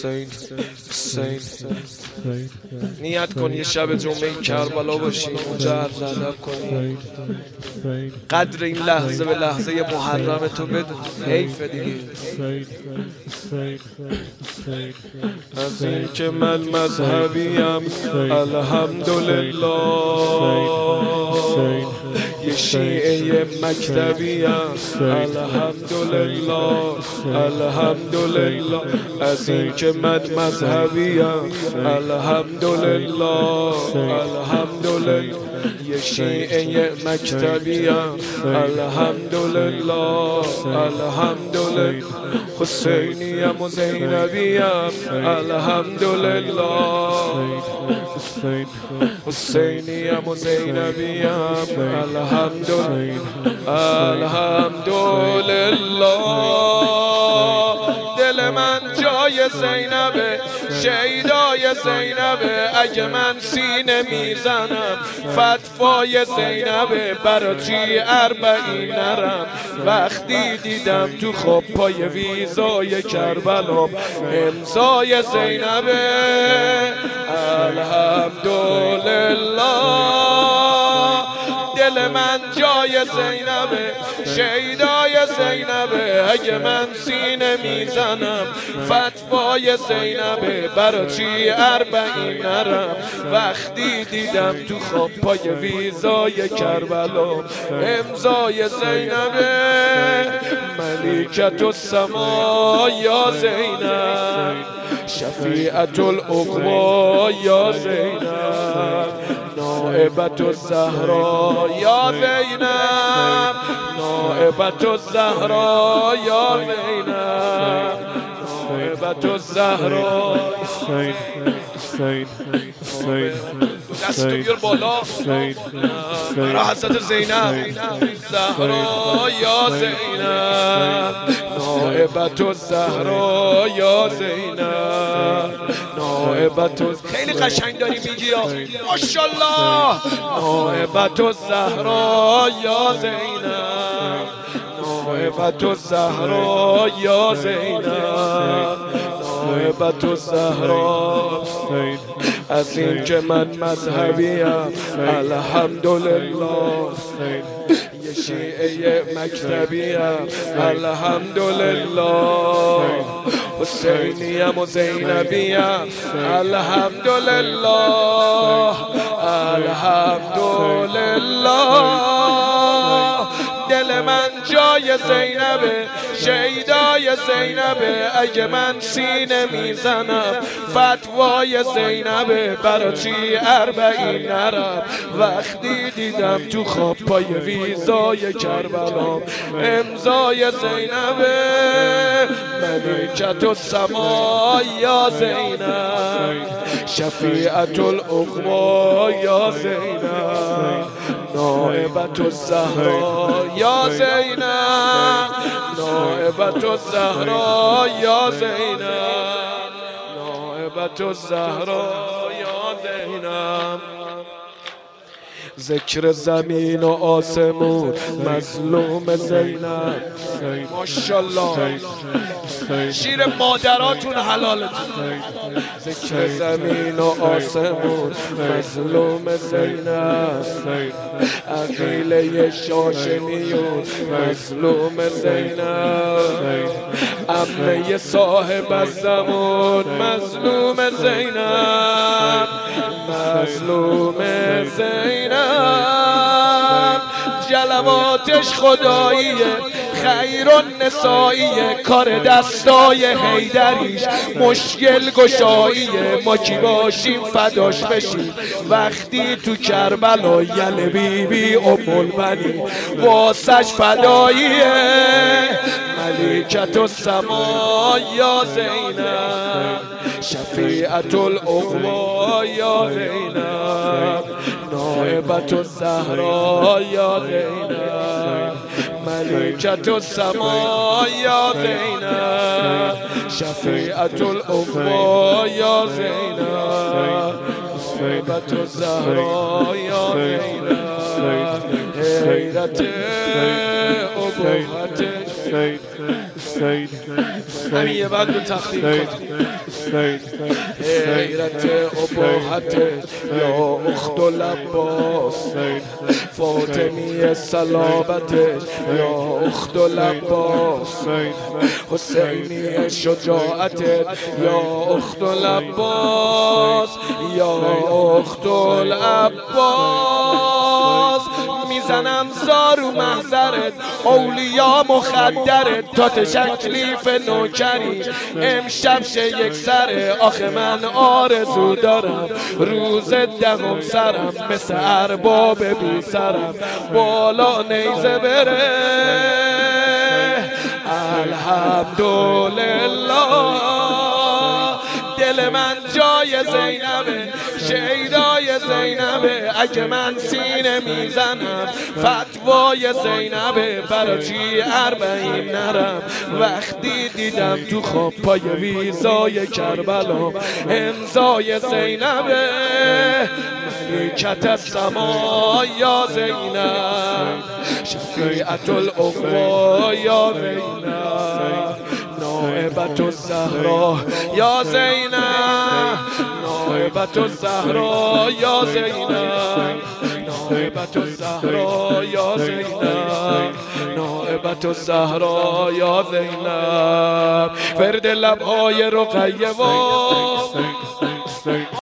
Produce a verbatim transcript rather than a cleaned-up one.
حسین حسین نیت کن یه شب جمعه کربلا باشی اونجا عرض ادب کنی قدر این لحظه به لحظه محرم تو بدون حیف دیگه از این که من مذهبیم الحمدلله یه شیعه مکتبیم الحمدلله الحمدلله از این که من مذهبیم الحمدلله الحمدلله یه شیعه مکتبیم الحمدلله الحمدلله حسینیم و زینبیم الحمدلله حسینیم و زینبیم الحمدلله الحمدلله دل من جای زینبه شیدای زینبه اگه من سینه میزنم فتوای زینبه برا چی اربعین نرم وقتی دیدم تو خواب پای ویزای کربلا امضای زینبه الحمدلله دل من جای زینبه شیدای زینبه اگه من سینه میزنم فتوای زینبه برا چی اربعین نرم وقتی دیدم تو خواب پای ویزای کربلا امضای زینبه ملیکت السما یا زینب شفیعت العقبا یا زینب نائبت الزهرا یا زینب نائبت الزهرا یا زینب نائبت الزهرا دستو بیار بالا برا حضرت زینب زهرا یا زینب نائبت الزهرا یا زینب نائبت خیلی قشنگ داری میگی یا ماشاءالله نائبت الزهرا یا زینب نائبت الزهرا یا زینب نائبت الزهرا از این که من مذهبیم الحمدلله یه شیعه مکتبیم الحمدلله حسینیم و زینبیم الحمدلله الحمدلله دل من جای زینبه شیدای زینبه اگه من سینه میزنم فتوای زینبه برا چی اربعین نرم وقتی دیدم تو خواب پای ویزای کربلا امضای زینبه ملیکت السما یا زینب شفیعت العقبا یا زینب نائبت الزهرا یا زینب نائبت الزهرا یا زینب نائبت الزهرا یا زینب ذکر زمین و آسمون مظلوم زینب ماشاءالله شیر مادراتون حلالتون ذکر زمین و آسمون مظلوم زینب عقیله شاشنیون مظلوم زینب عمه صاحب الزمان مظلوم زینب مظلوم زینب جلواتش خداییه خیر النسائیه کار دستای حیدریش مشکل گشاییه ما کی باشیم فداش بشیم وقتی تو کربلا یل بی بی ام البنین واسش فداییه ملیکت السما یا زینب شفیعت العقبا یا زینب نائبت الزهرا یا زینب ملیکت السما یا زینب شفیعت العقبا یا زینب نائبت الزهرا یا زینب حیرت ابهتش همین یه بند رو تقدیم کن. حیرت اباحت یا اخت العباس، فاطمی صلابت یا اخت العباس، حسینی شجاعت یا اخت العباس، یا اخت العباس. میزنم زارو محضرت، اولیا مخدرت، تا تشکلیف نوکری امشب شه یک سره. آخه من آرزو دارم روز دهم سرم مثل ارباب بی سرم بالا نیزه بره. الحمدلله دل من جای زینبه، شیدای زینبه. اگه من سینه میزنم فتوای زینبه، برا چی اربعین نرم وقتی دیدم تو خواب پای ویزای کربلا امضای زینبه. ملکت السما یا زینب، شفیعت العقبی یا زینب، نائبت الزهرا یا زینب، نائبت الزهرا یا زینب، نائبت الزهرا یا زینب، نائبت الزهرا یا زینب. ورد لبهای رقیه و